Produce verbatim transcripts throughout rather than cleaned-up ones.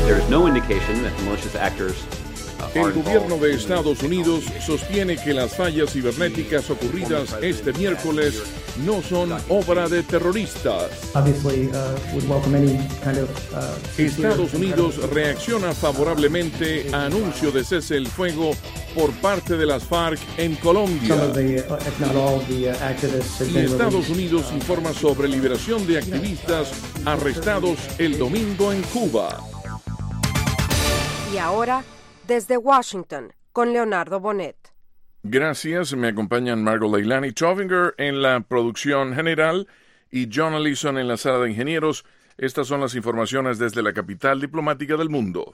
there is no indication that the malicious actors El gobierno de Estados Unidos sostiene que las fallas cibernéticas ocurridas este miércoles no son obra de terroristas. Estados Unidos reacciona favorablemente a anuncio de cese el fuego por parte de las FARC en Colombia. Y Estados Unidos informa sobre liberación de activistas arrestados el domingo en Cuba. Y ahora, desde Washington, con Leonardo Bonet. Gracias, me acompañan Margot Leilani Chovinger en la producción general y John Allison en la sala de ingenieros. Estas son las informaciones desde la capital diplomática del mundo.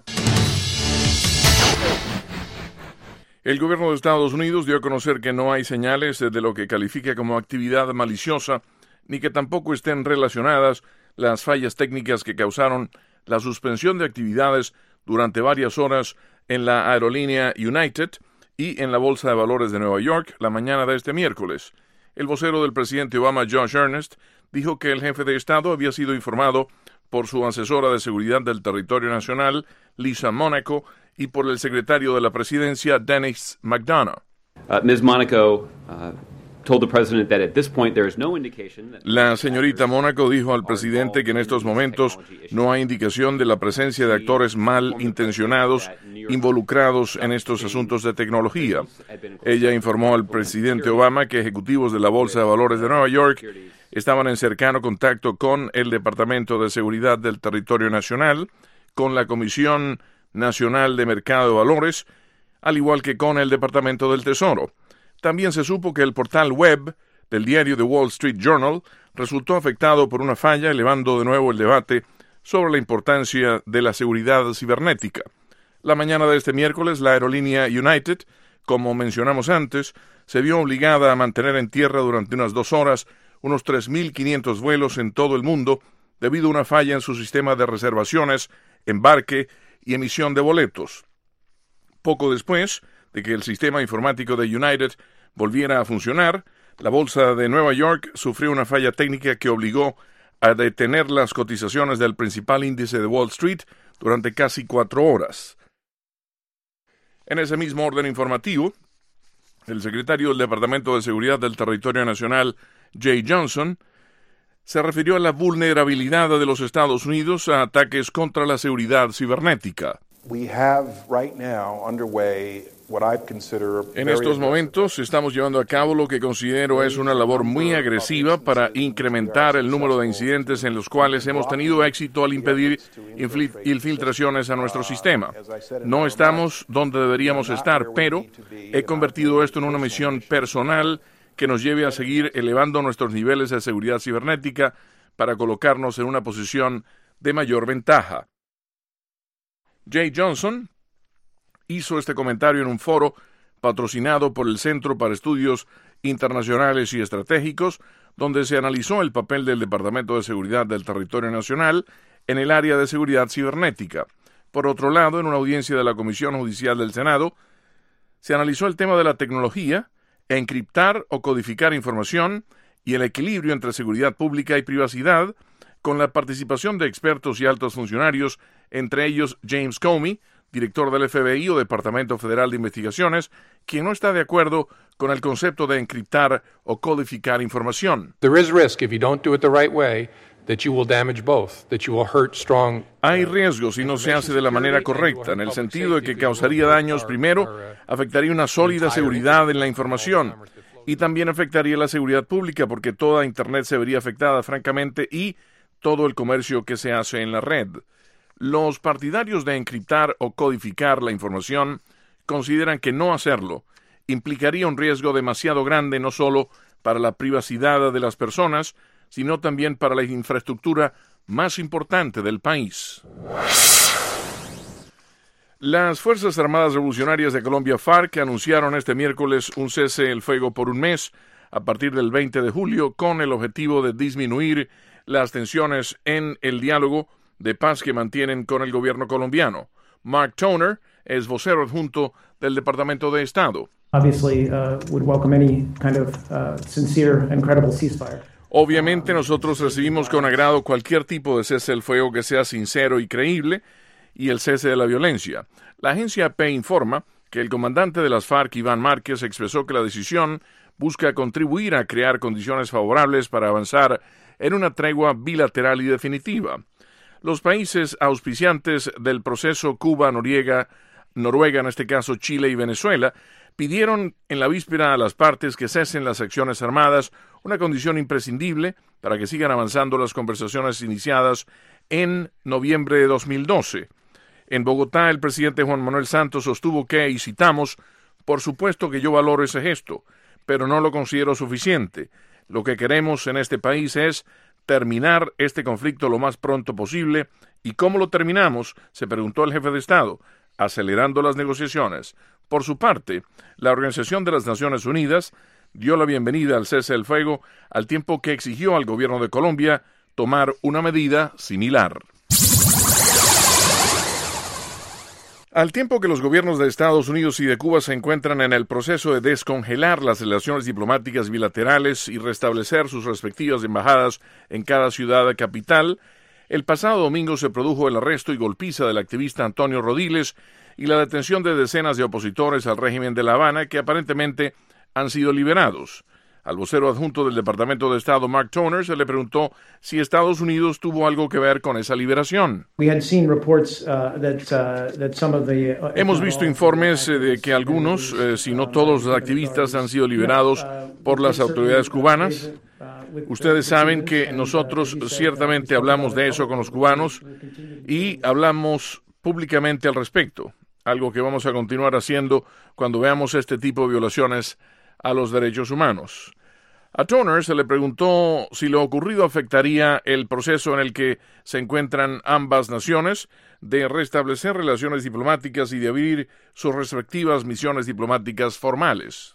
El gobierno de Estados Unidos dio a conocer que no hay señales de lo que califica como actividad maliciosa, ni que tampoco estén relacionadas las fallas técnicas que causaron la suspensión de actividades durante varias horas en la aerolínea United y en la Bolsa de Valores de Nueva York la mañana de este miércoles. El vocero del presidente Obama, Josh Earnest, dijo que el jefe de Estado había sido informado por su asesora de seguridad del territorio nacional, Lisa Monaco, y por el secretario de la presidencia, Dennis McDonough. Uh, Miz Monaco uh, told the president that at this point there is no indication that La señorita Mónaco dijo al presidente que en estos momentos no hay indicación de la presencia de actores malintencionados involucrados en estos asuntos de tecnología. Ella informó al presidente Obama que ejecutivos de la Bolsa de Valores de Nueva York estaban en cercano contacto con el Departamento de Seguridad del Territorio Nacional, con la Comisión Nacional de Mercado de Valores, al igual que con el Departamento del Tesoro. También se supo que el portal web del diario The Wall Street Journal resultó afectado por una falla, elevando de nuevo el debate sobre la importancia de la seguridad cibernética. La mañana de este miércoles, la aerolínea United, como mencionamos antes, se vio obligada a mantener en tierra durante unas dos horas unos tres mil quinientos vuelos en todo el mundo debido a una falla en su sistema de reservaciones, embarque y emisión de boletos. Poco después de que el sistema informático de United volviera a funcionar, la Bolsa de Nueva York sufrió una falla técnica que obligó a detener las cotizaciones del principal índice de Wall Street durante casi cuatro horas. En ese mismo orden informativo, el secretario del Departamento de Seguridad del Territorio Nacional, Jay Johnson, se refirió a la vulnerabilidad de los Estados Unidos a ataques contra la seguridad cibernética. We have right now underway what I consider En estos momentos estamos llevando a cabo lo que considero es una labor muy agresiva para incrementar el número de incidentes en los cuales hemos tenido éxito al impedir infiltraciones a nuestro sistema. No estamos donde deberíamos estar, pero he convertido esto en una misión personal que nos lleve a seguir elevando nuestros niveles de seguridad cibernética para colocarnos en una posición de mayor ventaja. Jay Johnson hizo este comentario en un foro patrocinado por el Centro para Estudios Internacionales y Estratégicos, donde se analizó el papel del Departamento de Seguridad del Territorio Nacional en el área de seguridad cibernética. Por otro lado, en una audiencia de la Comisión Judicial del Senado, se analizó el tema de la tecnología, encriptar o codificar información y el equilibrio entre seguridad pública y privacidad, con la participación de expertos y altos funcionarios, entre ellos James Comey, director del F B I o Departamento Federal de Investigaciones, quien no está de acuerdo con el concepto de encriptar o codificar información. There is risk if you don't do it the right way that you will damage both, that you will hurt strong. Hay riesgos si no se hace de la manera correcta, en el sentido de que causaría daños. Primero, afectaría una sólida seguridad en la información y también afectaría la seguridad pública porque toda Internet se vería afectada, francamente, y todo el comercio que se hace en la red. Los partidarios de encriptar o codificar la información consideran que no hacerlo implicaría un riesgo demasiado grande no solo para la privacidad de las personas, sino también para la infraestructura más importante del país. Las Fuerzas Armadas Revolucionarias de Colombia, FARC, anunciaron este miércoles un cese el fuego por un mes a partir del veinte de julio con el objetivo de disminuir las tensiones en el diálogo de paz que mantienen con el gobierno colombiano. Mark Toner es vocero adjunto del Departamento de Estado. Obviously, uh, would welcome any kind of uh, sincere and credible ceasefire. Obviamente nosotros recibimos con agrado cualquier tipo de cese el fuego que sea sincero y creíble, y el cese de la violencia. La agencia A P informa que el comandante de las FARC, Iván Márquez, expresó que la decisión busca contribuir a crear condiciones favorables para avanzar en una tregua bilateral y definitiva. Los países auspiciantes del proceso, Cuba, Noriega, Noruega, en este caso Chile y Venezuela, pidieron en la víspera a las partes que cesen las acciones armadas, una condición imprescindible para que sigan avanzando las conversaciones iniciadas en noviembre de dos mil doce. En Bogotá, el presidente Juan Manuel Santos sostuvo que, y citamos, «Por supuesto que yo valoro ese gesto, pero no lo considero suficiente. Lo que queremos en este país es terminar este conflicto lo más pronto posible». ¿Y cómo lo terminamos?, se preguntó el jefe de Estado, acelerando las negociaciones. Por su parte, la Organización de las Naciones Unidas dio la bienvenida al cese del fuego, al tiempo que exigió al gobierno de Colombia tomar una medida similar. Al tiempo que los gobiernos de Estados Unidos y de Cuba se encuentran en el proceso de descongelar las relaciones diplomáticas bilaterales y restablecer sus respectivas embajadas en cada ciudad capital, el pasado domingo se produjo el arresto y golpiza del activista Antonio Rodiles y la detención de decenas de opositores al régimen de La Habana que aparentemente han sido liberados. Al vocero adjunto del Departamento de Estado, Mark Toner, se le preguntó si Estados Unidos tuvo algo que ver con esa liberación. Hemos visto informes eh, de que algunos, eh, si no todos los activistas, han sido liberados por las autoridades cubanas. Ustedes saben que nosotros ciertamente hablamos de eso con los cubanos y hablamos públicamente al respecto, algo que vamos a continuar haciendo cuando veamos este tipo de violaciones a los derechos humanos. A Toner se le preguntó si lo ocurrido afectaría el proceso en el que se encuentran ambas naciones de restablecer relaciones diplomáticas y de abrir sus respectivas misiones diplomáticas formales.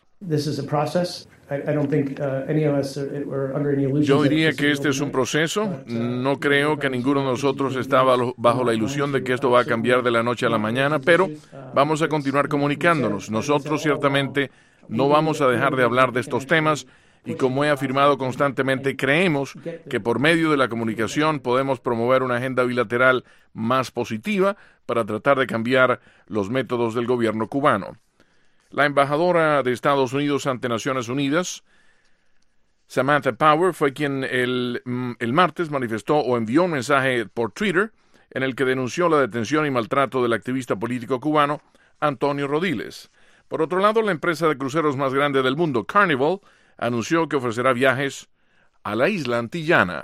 Yo diría que este es un proceso. No creo que ninguno de nosotros estaba bajo la ilusión de que esto va a cambiar de la noche a la mañana, pero vamos a continuar comunicándonos. Nosotros ciertamente no vamos a dejar de hablar de estos temas y, como he afirmado constantemente, creemos que por medio de la comunicación podemos promover una agenda bilateral más positiva para tratar de cambiar los métodos del gobierno cubano. La embajadora de Estados Unidos ante Naciones Unidas, Samantha Power, fue quien el, el martes manifestó o envió un mensaje por Twitter en el que denunció la detención y maltrato del activista político cubano Antonio Rodiles. Por otro lado, la empresa de cruceros más grande del mundo, Carnival, anunció que ofrecerá viajes a la isla antillana.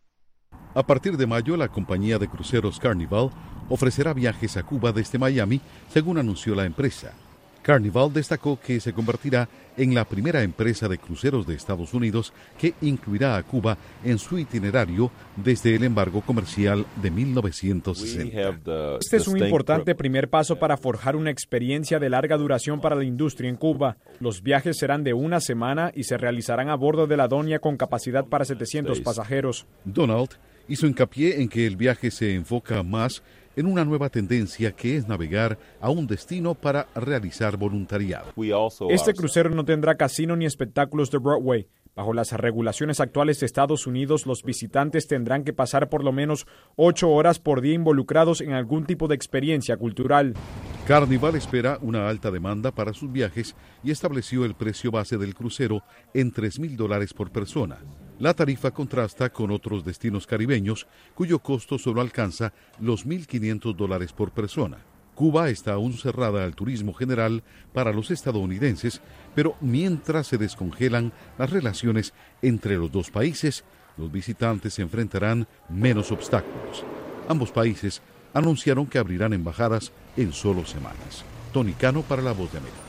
A partir de mayo, la compañía de cruceros Carnival ofrecerá viajes a Cuba desde Miami, según anunció la empresa. Carnival destacó que se convertirá en la primera empresa de cruceros de Estados Unidos que incluirá a Cuba en su itinerario desde el embargo comercial de mil novecientos sesenta. Este es un importante primer paso para forjar una experiencia de larga duración para la industria en Cuba. Los viajes serán de una semana y se realizarán a bordo de la Doña con capacidad para setecientos pasajeros. Donald hizo hincapié en que el viaje se enfoca más en una nueva tendencia que es navegar a un destino para realizar voluntariado. Este crucero no tendrá casino ni espectáculos de Broadway. Bajo las regulaciones actuales de Estados Unidos, los visitantes tendrán que pasar por lo menos ocho horas por día involucrados en algún tipo de experiencia cultural. Carnival espera una alta demanda para sus viajes y estableció el precio base del crucero en tres mil dólares por persona. La tarifa contrasta con otros destinos caribeños, cuyo costo solo alcanza los mil quinientos dólares por persona. Cuba está aún cerrada al turismo general para los estadounidenses, pero mientras se descongelan las relaciones entre los dos países, los visitantes enfrentarán menos obstáculos. Ambos países anunciaron que abrirán embajadas en solo semanas. Tony Cano para La Voz de América.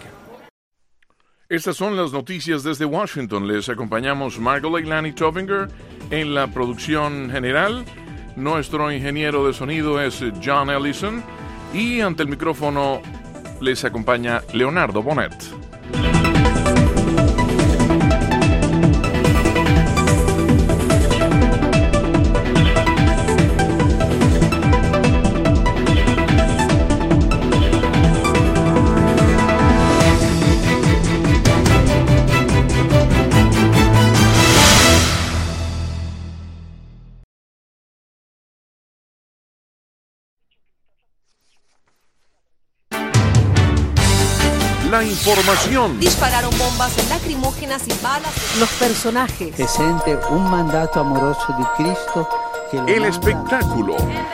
Estas son las noticias desde Washington. Les acompañamos Margot Leilani Tovinger en la producción general. Nuestro ingeniero de sonido es John Ellison. Y ante el micrófono les acompaña Leonardo Bonet. la información, dispararon bombas lacrimógenas y balas. Los personajes. Se siente un mandato amoroso de Cristo. Que lo el manda. espectáculo,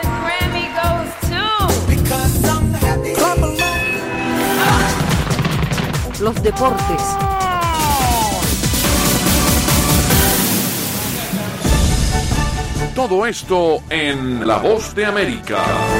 Los deportes. todo esto en La Voz de América.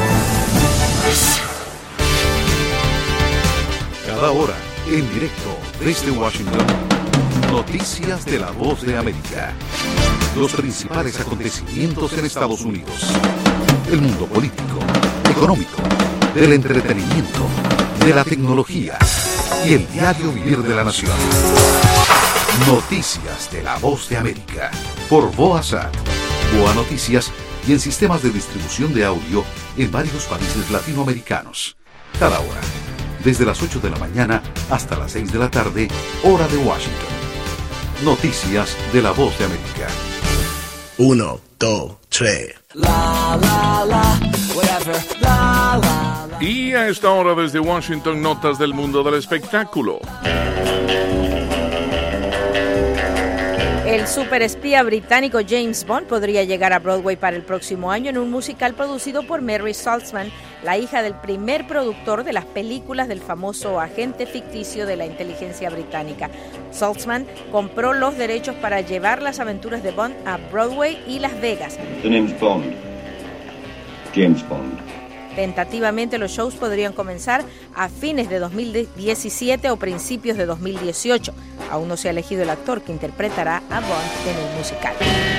Cada hora, en directo desde Washington. Noticias de La Voz de América. Los principales acontecimientos en Estados Unidos. El mundo político, económico, del entretenimiento, de la tecnología y el diario vivir de la nación. Noticias de La Voz de América. Por Boasat, Boa Noticias y en sistemas de distribución de audio en varios países latinoamericanos. Cada hora, desde las ocho de la mañana hasta las seis de la tarde, hora de Washington. Noticias de La Voz de América. Uno, dos, tres. La, la, la, whatever, la, la, la. Y a esta hora desde Washington, notas del mundo del espectáculo. El superespía británico James Bond podría llegar a Broadway para el próximo año en un musical producido por Mary Saltzman, la hija del primer productor de las películas del famoso agente ficticio de la inteligencia británica. Saltzman compró los derechos para llevar las aventuras de Bond a Broadway y Las Vegas. The name's Bond. James Bond. Tentativamente los shows podrían comenzar a fines de dos mil diecisiete o principios de dos mil dieciocho. Aún no se ha elegido el actor que interpretará a Bond en el musical.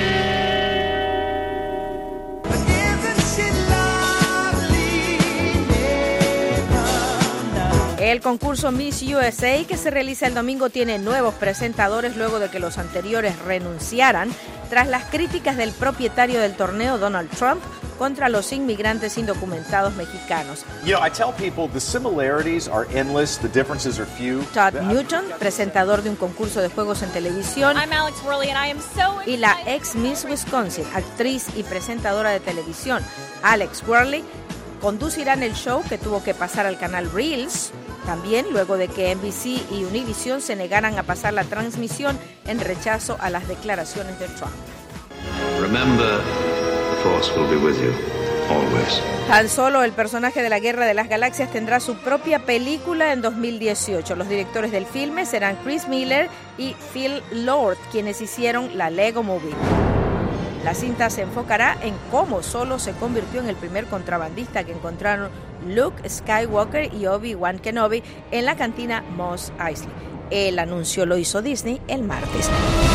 El concurso Miss U S A, que se realiza el domingo, tiene nuevos presentadores luego de que los anteriores renunciaran tras las críticas del propietario del torneo, Donald Trump, contra los inmigrantes indocumentados mexicanos. You know, I tell people the similarities are endless, the differences are few. Todd Newton, presentador de un concurso de juegos en televisión, I'm Alex Worley and I am so y la ex Miss Wisconsin, actriz y presentadora de televisión, Alex Worley, conducirán el show que tuvo que pasar al canal Reels, también luego de que N B C y Univision se negaran a pasar la transmisión en rechazo a las declaraciones de Trump. Remember, the Force will be with you, always. Tan Solo, el personaje de la Guerra de las Galaxias, tendrá su propia película en dos mil dieciocho. Los directores del filme serán Chris Miller y Phil Lord, quienes hicieron la Lego Movie. La cinta se enfocará en cómo Solo se convirtió en el primer contrabandista que encontraron Luke Skywalker y Obi-Wan Kenobi en la cantina Mos Eisley. El anuncio lo hizo Disney el martes.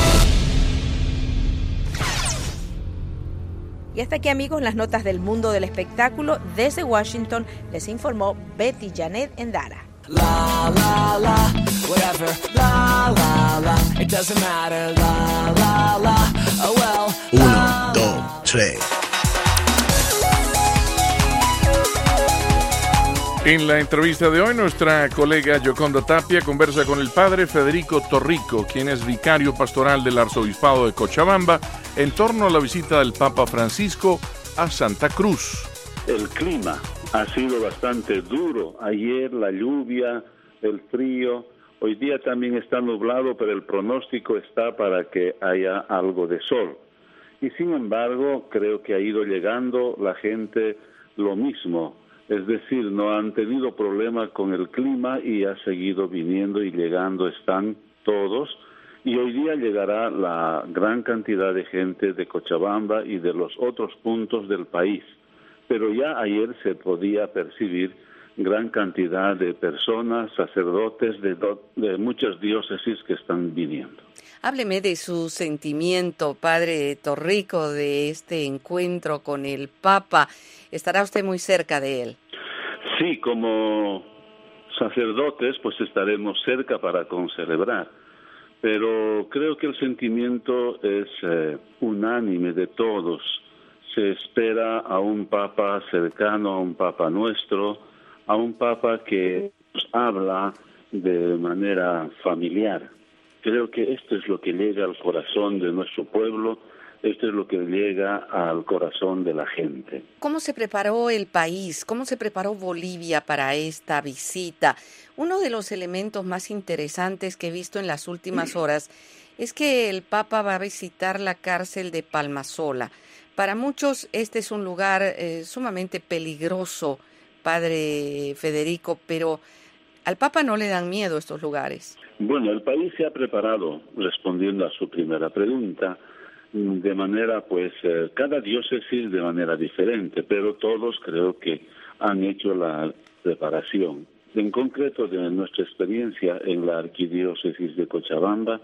Y hasta aquí, amigos, las notas del mundo del espectáculo. Desde Washington les informó Betty Janet Endara. La, la, la, whatever, la, la, la, it doesn't matter, la, la, la, oh well. Uno, dos, tres. En la entrevista de hoy, nuestra colega Yoconda Tapia conversa con el padre Federico Torrico, quien es vicario pastoral del Arzobispado de Cochabamba, en torno a la visita del Papa Francisco a Santa Cruz. El clima ha sido bastante duro. Ayer la lluvia, el frío. Hoy día también está nublado, pero el pronóstico está para que haya algo de sol. Y sin embargo, creo que ha ido llegando la gente lo mismo. Es decir, no han tenido problema con el clima y ha seguido viniendo y llegando, están todos. Y hoy día llegará la gran cantidad de gente de Cochabamba y de los otros puntos del país. Pero ya ayer se podía percibir gran cantidad de personas, sacerdotes de, do, de muchas diócesis que están viniendo. Hábleme de su sentimiento, padre Torrico, de este encuentro con el Papa. ¿Estará usted muy cerca de él? Sí, como sacerdotes, pues estaremos cerca para concelebrar. Pero creo que el sentimiento es eh, unánime de todos. Se espera a un Papa cercano, a un Papa nuestro, a un Papa que nos habla de manera familiar. Creo que esto es lo que llega al corazón de nuestro pueblo, Esto es lo que llega al corazón de la gente. ¿Cómo se preparó el país? ¿Cómo se preparó Bolivia para esta visita? Uno de los elementos más interesantes que he visto en las últimas horas es que el Papa va a visitar la cárcel de Palmasola. Para muchos este es un lugar eh, sumamente peligroso, Padre Federico, pero al Papa no le dan miedo estos lugares. Bueno, el país se ha preparado, respondiendo a su primera pregunta, de manera, pues, eh, cada diócesis de manera diferente, pero todos creo que han hecho la preparación. En concreto, de nuestra experiencia en la arquidiócesis de Cochabamba,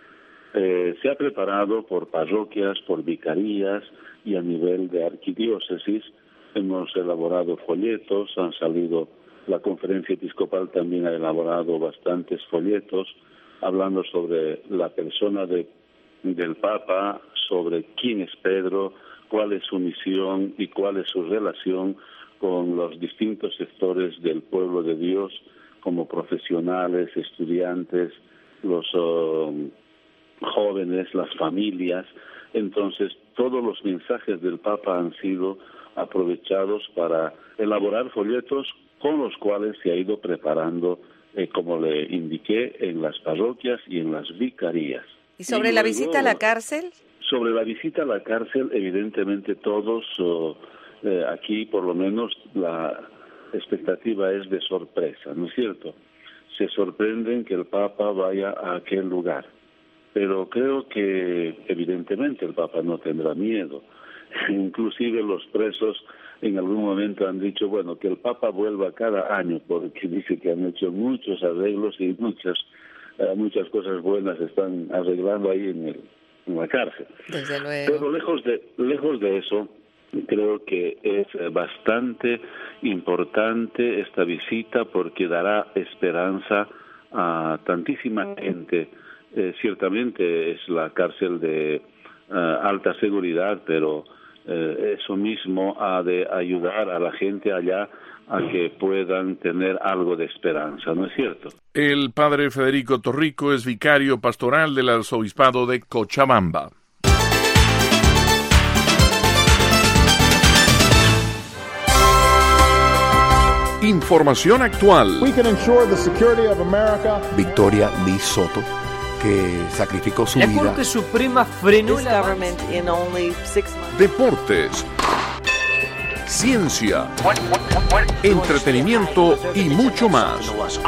eh, se ha preparado por parroquias, por vicarías y a nivel de arquidiócesis. Hemos elaborado folletos, han salido, la conferencia episcopal también ha elaborado bastantes folletos hablando sobre la persona de, del Papa, sobre quién es Pedro, cuál es su misión y cuál es su relación con los distintos sectores del pueblo de Dios, como profesionales, estudiantes, los uh, jóvenes, las familias. Entonces, todos los mensajes del Papa han sido aprovechados para elaborar folletos con los cuales se ha ido preparando, eh, como le indiqué, en las parroquias y en las vicarías. ¿Y sobre y la luego, visita a la cárcel? Sobre la visita a la cárcel, evidentemente todos, oh, eh, aquí por lo menos la expectativa es de sorpresa, ¿no es cierto? Se sorprenden que el Papa vaya a aquel lugar, pero creo que evidentemente el Papa no tendrá miedo. Inclusive los presos en algún momento han dicho, bueno, que el Papa vuelva cada año, porque dice que han hecho muchos arreglos y muchas, eh, muchas cosas buenas están arreglando ahí en el en la cárcel. Desde luego. Pero lejos de lejos de eso, creo que es bastante importante esta visita porque dará esperanza a tantísima gente. Eh, ciertamente es la cárcel de uh, alta seguridad, pero eh, eso mismo ha de ayudar a la gente allá a que puedan tener algo de esperanza, ¿no es cierto? El padre Federico Torrico es vicario pastoral del arzobispado de Cochabamba. Información actual. Victoria Lee Soto, que sacrificó su la vida. La Corte Suprema frenó la Deportes, ciencia, entretenimiento y mucho más.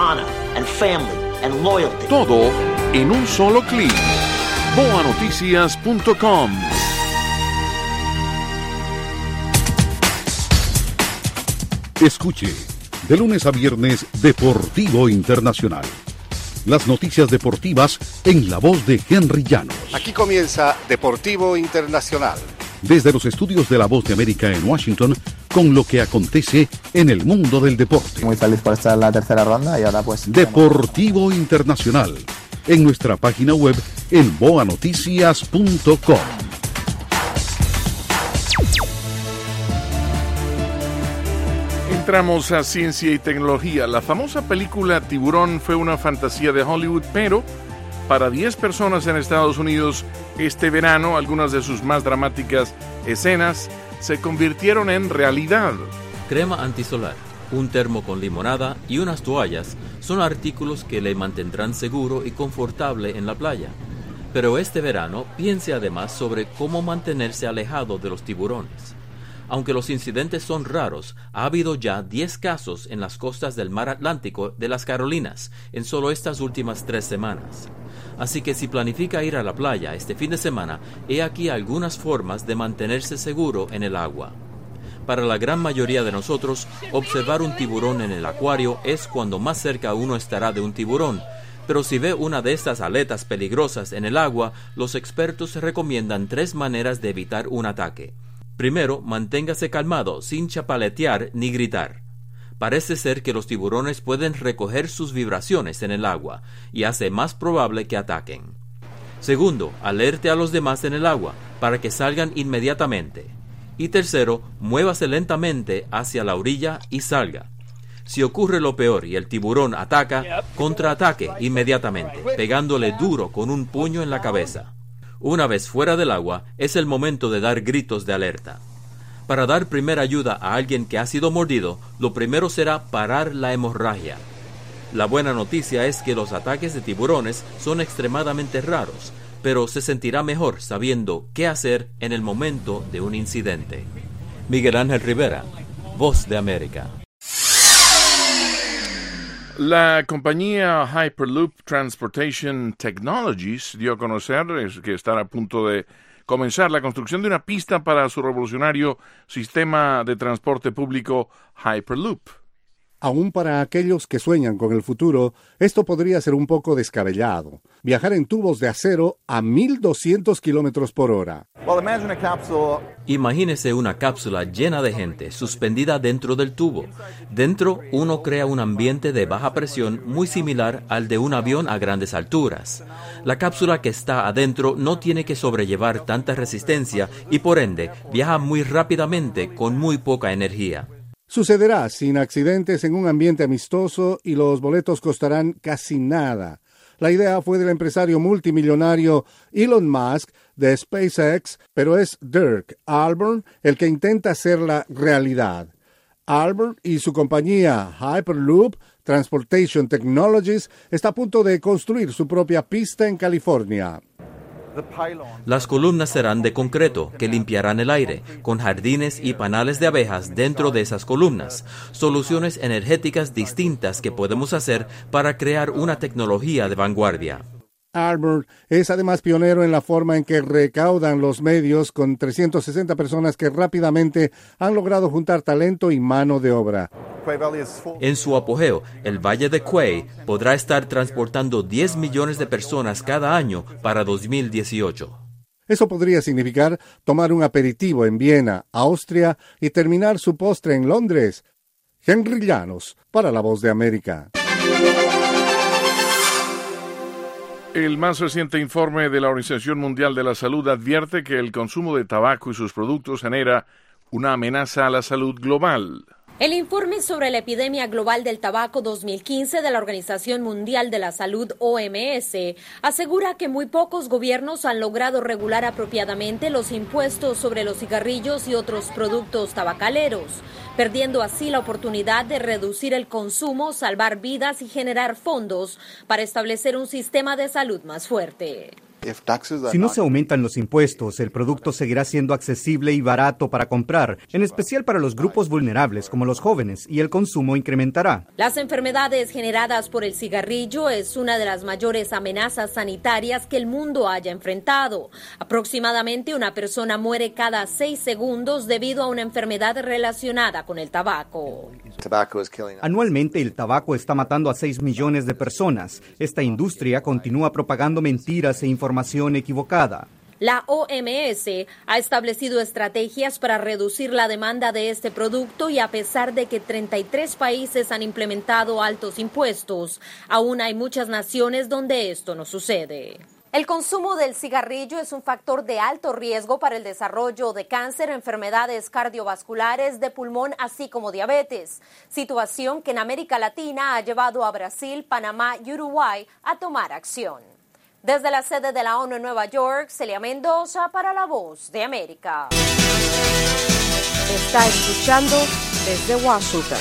Todo en un solo clic. boa noticias punto com. Escuche, de lunes a viernes, Deportivo Internacional. Las noticias deportivas en la voz de Henry Llanos. Aquí comienza Deportivo Internacional. Desde los estudios de La Voz de América en Washington, con lo que acontece en el mundo del deporte. Muy feliz por estar en la tercera ronda y ahora pues... Deportivo Internacional, en nuestra página web en boa noticias punto com. Entramos a ciencia y tecnología. La famosa película Tiburón fue una fantasía de Hollywood, pero para diez personas en Estados Unidos este verano, algunas de sus más dramáticas escenas se convirtieron en realidad. Crema antisolar, un termo con limonada y unas toallas son artículos que le mantendrán seguro y confortable en la playa. Pero este verano piense además sobre cómo mantenerse alejado de los tiburones. Aunque los incidentes son raros, ha habido ya diez casos en las costas del mar Atlántico de las Carolinas en solo estas últimas tres semanas. Así que si planifica ir a la playa este fin de semana, he aquí algunas formas de mantenerse seguro en el agua. Para la gran mayoría de nosotros, observar un tiburón en el acuario es cuando más cerca uno estará de un tiburón. Pero si ve una de estas aletas peligrosas en el agua, los expertos recomiendan tres maneras de evitar un ataque. Primero, manténgase calmado, sin chapaletear ni gritar. Parece ser que los tiburones pueden recoger sus vibraciones en el agua y hace más probable que ataquen. Segundo, alerte a los demás en el agua para que salgan inmediatamente. Y tercero, muévase lentamente hacia la orilla y salga. Si ocurre lo peor y el tiburón ataca, contraataque inmediatamente, pegándole duro con un puño en la cabeza. Una vez fuera del agua, es el momento de dar gritos de alerta. Para dar primera ayuda a alguien que ha sido mordido, lo primero será parar la hemorragia. La buena noticia es que los ataques de tiburones son extremadamente raros, pero se sentirá mejor sabiendo qué hacer en el momento de un incidente. Miguel Ángel Rivera, Voz de América. La compañía Hyperloop Transportation Technologies dio a conocer que está a punto de comenzar la construcción de una pista para su revolucionario sistema de transporte público Hyperloop. Aún para aquellos que sueñan con el futuro, esto podría ser un poco descabellado. Viajar en tubos de acero a mil doscientos kilómetros por hora. Imagínese una cápsula llena de gente suspendida dentro del tubo. Dentro uno crea un ambiente de baja presión muy similar al de un avión a grandes alturas. La cápsula que está adentro no tiene que sobrellevar tanta resistencia y por ende viaja muy rápidamente con muy poca energía. Sucederá sin accidentes en un ambiente amistoso y los boletos costarán casi nada. La idea fue del empresario multimillonario Elon Musk de SpaceX, pero es Dirk Alburn el que intenta hacerla realidad. Alburn y su compañía Hyperloop Transportation Technologies está a punto de construir su propia pista en California. Las columnas serán de concreto que limpiarán el aire, con jardines y panales de abejas dentro de esas columnas, soluciones energéticas distintas que podemos hacer para crear una tecnología de vanguardia. Alburn es además pionero en la forma en que recaudan los medios con trescientas sesenta personas que rápidamente han logrado juntar talento y mano de obra. En su apogeo, el Valle de Quay podrá estar transportando diez millones de personas cada año para dos mil dieciocho. Eso podría significar tomar un aperitivo en Viena, Austria, y terminar su postre en Londres. Henry Llanos, para La Voz de América. El más reciente informe de la Organización Mundial de la Salud advierte que el consumo de tabaco y sus productos genera una amenaza a la salud global. El informe sobre la epidemia global del tabaco dos mil quince de la Organización Mundial de la Salud, O M S, asegura que muy pocos gobiernos han logrado regular apropiadamente los impuestos sobre los cigarrillos y otros productos tabacaleros, perdiendo así la oportunidad de reducir el consumo, salvar vidas y generar fondos para establecer un sistema de salud más fuerte. Si no se aumentan los impuestos, el producto seguirá siendo accesible y barato para comprar, en especial para los grupos vulnerables como los jóvenes, y el consumo incrementará. Las enfermedades generadas por el cigarrillo es una de las mayores amenazas sanitarias que el mundo haya enfrentado. Aproximadamente una persona muere cada seis segundos debido a una enfermedad relacionada con el tabaco. Anualmente el tabaco está matando a seis millones de personas. Esta industria continúa propagando mentiras e información equivocada. La O M S ha establecido estrategias para reducir la demanda de este producto y a pesar de que treinta y tres países han implementado altos impuestos, aún hay muchas naciones donde esto no sucede. El consumo del cigarrillo es un factor de alto riesgo para el desarrollo de cáncer, enfermedades cardiovasculares, de pulmón, así como diabetes, situación que en América Latina ha llevado a Brasil, Panamá y Uruguay a tomar acción. Desde la sede de la ONU en Nueva York, Celia Mendoza para La Voz de América. Está escuchando desde Washington.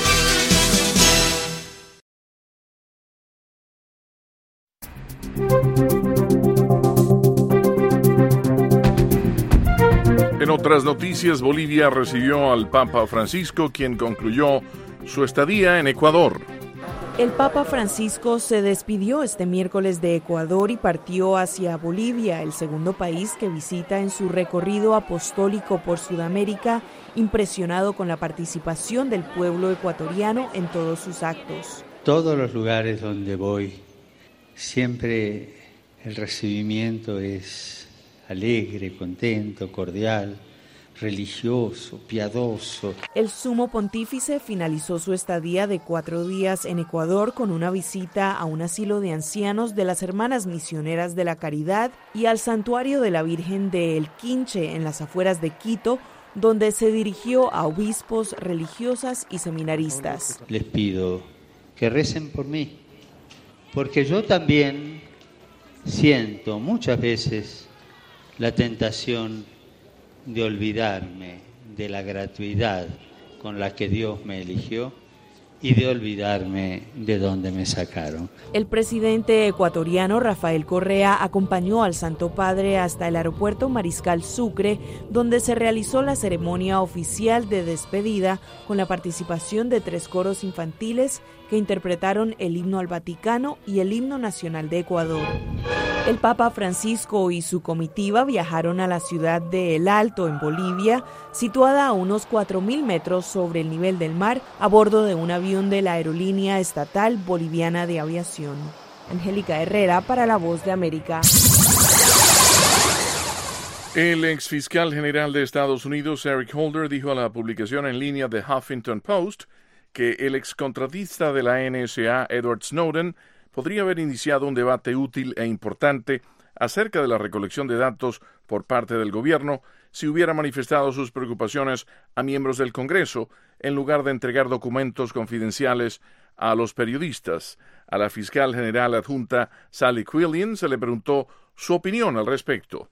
En otras noticias, Bolivia recibió al Papa Francisco, quien concluyó su estadía en Ecuador. El Papa Francisco se despidió este miércoles de Ecuador y partió hacia Bolivia, el segundo país que visita en su recorrido apostólico por Sudamérica, impresionado con la participación del pueblo ecuatoriano en todos sus actos. Todos los lugares donde voy, siempre el recibimiento es alegre, contento, cordial, religioso, piadoso. El sumo pontífice finalizó su estadía de cuatro días en Ecuador con una visita a un asilo de ancianos de las Hermanas Misioneras de la Caridad y al santuario de la Virgen de El Quinche en las afueras de Quito, donde se dirigió a obispos, religiosas y seminaristas. Les pido que recen por mí, porque yo también siento muchas veces la tentación de olvidarme de la gratuidad con la que Dios me eligió y de olvidarme de dónde me sacaron. El presidente ecuatoriano Rafael Correa acompañó al Santo Padre hasta el aeropuerto Mariscal Sucre, donde se realizó la ceremonia oficial de despedida con la participación de tres coros infantiles que interpretaron el himno al Vaticano y el himno nacional de Ecuador. El Papa Francisco y su comitiva viajaron a la ciudad de El Alto, en Bolivia, situada a unos cuatro mil metros sobre el nivel del mar, a bordo de un avión de la Aerolínea Estatal Boliviana de Aviación. Angélica Herrera para La Voz de América. El ex fiscal general de Estados Unidos, Eric Holder, dijo a la publicación en línea de Huffington Post que el excontratista de la N S A, Edward Snowden, podría haber iniciado un debate útil e importante acerca de la recolección de datos por parte del gobierno si hubiera manifestado sus preocupaciones a miembros del Congreso en lugar de entregar documentos confidenciales a los periodistas. A la fiscal general adjunta Sally Quillian se le preguntó su opinión al respecto.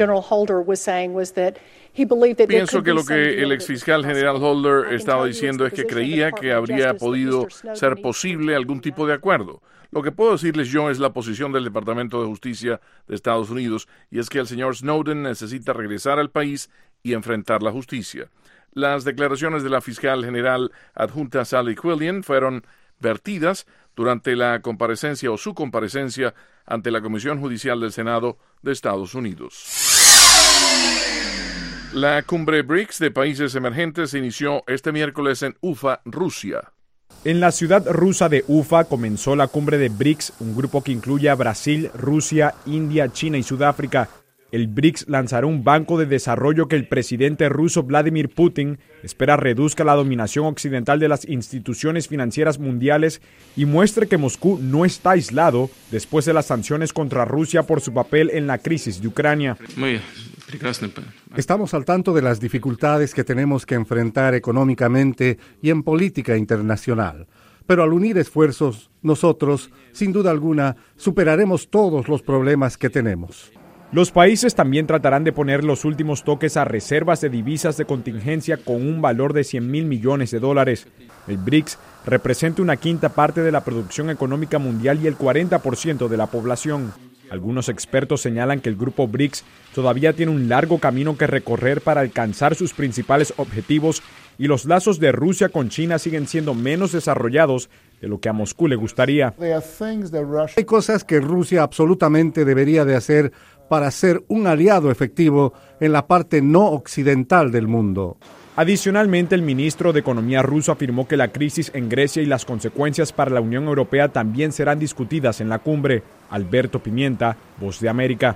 Pienso que lo que el exfiscal general Holder estaba diciendo es que creía que habría podido ser posible algún tipo de acuerdo. Lo que puedo decirles yo es la posición del Departamento de Justicia de Estados Unidos, y es que el señor Snowden necesita regresar al país y enfrentar la justicia. Las declaraciones de la fiscal general adjunta Sally Quillian fueron vertidas durante la comparecencia o su comparecencia ante la Comisión Judicial del Senado de Estados Unidos. La cumbre BRICS de países emergentes se inició este miércoles en Ufa, Rusia. En la ciudad rusa de Ufa comenzó la cumbre de BRICS, un grupo que incluye a Brasil, Rusia, India, China y Sudáfrica. El BRICS lanzará un banco de desarrollo que el presidente ruso Vladimir Putin espera reduzca la dominación occidental de las instituciones financieras mundiales y muestre que Moscú no está aislado después de las sanciones contra Rusia por su papel en la crisis de Ucrania. Muy bien. Estamos al tanto de las dificultades que tenemos que enfrentar económicamente y en política internacional. Pero al unir esfuerzos, nosotros, sin duda alguna, superaremos todos los problemas que tenemos. Los países también tratarán de poner los últimos toques a reservas de divisas de contingencia con un valor de cien mil millones de dólares. El BRICS representa una quinta parte de la producción económica mundial y el cuarenta por ciento de la población. Algunos expertos señalan que el grupo BRICS todavía tiene un largo camino que recorrer para alcanzar sus principales objetivos y los lazos de Rusia con China siguen siendo menos desarrollados de lo que a Moscú le gustaría. Hay cosas que Rusia absolutamente debería de hacer para ser un aliado efectivo en la parte no occidental del mundo. Adicionalmente, el ministro de Economía ruso afirmó que la crisis en Grecia y las consecuencias para la Unión Europea también serán discutidas en la cumbre. Alberto Pimienta, Voz de América.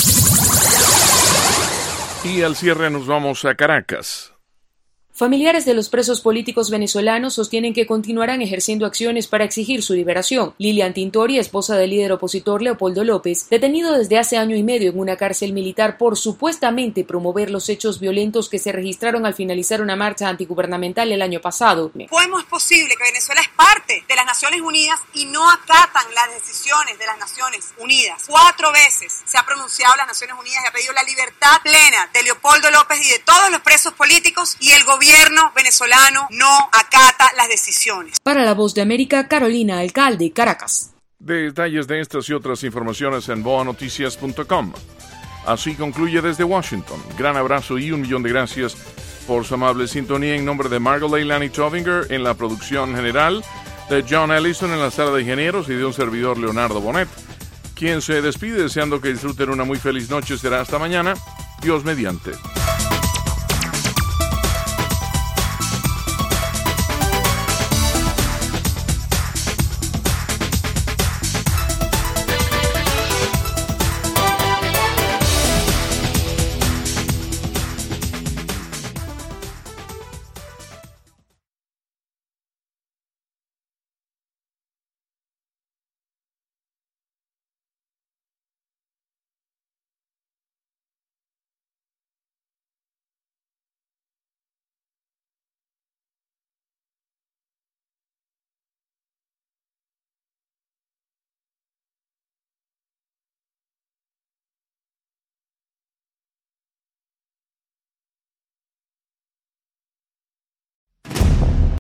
Y al cierre nos vamos a Caracas. Familiares de los presos políticos venezolanos sostienen que continuarán ejerciendo acciones para exigir su liberación. Lilian Tintori, esposa del líder opositor Leopoldo López, detenido desde hace año y medio en una cárcel militar por supuestamente promover los hechos violentos que se registraron al finalizar una marcha antigubernamental el año pasado. ¿Cómo es posible que Venezuela es parte de las Naciones Unidas y no acatan las decisiones de las Naciones Unidas? Cuatro veces se ha pronunciado las Naciones Unidas y ha pedido la libertad plena de Leopoldo López y de todos los presos políticos, y el gobierno El gobierno venezolano no acata las decisiones. Para La Voz de América, Carolina Alcalde, Caracas. Detalles de estas y otras informaciones en boa noticias punto com. Así concluye desde Washington. Gran abrazo y un millón de gracias por su amable sintonía. En nombre de Margot Leilani Tovinger en la producción general, de John Ellison en la sala de ingenieros y de un servidor Leonardo Bonet, quien se despide deseando que disfruten una muy feliz noche. Será hasta mañana. Dios mediante.